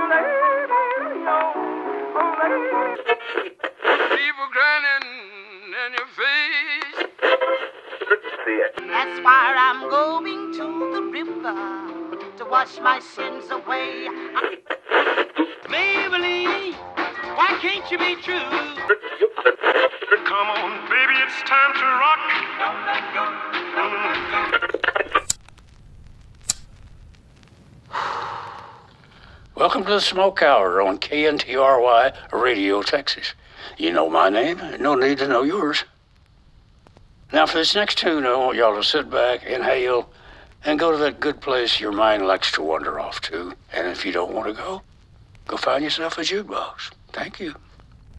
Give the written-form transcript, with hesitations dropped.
People grinning in your face. That's why I'm going to the river to wash my sins away. Maybelline, why can't you be true? Come on, baby, it's time to rock. Don't let go. Don't let go. Welcome to the Smoke Hour on KNTRY Radio, Texas. You know my name, no need to know yours. Now for this next tune, I want y'all to sit back, inhale, and go to that good place your mind likes to wander off to. And if you don't want to go find yourself a jukebox. Thank you.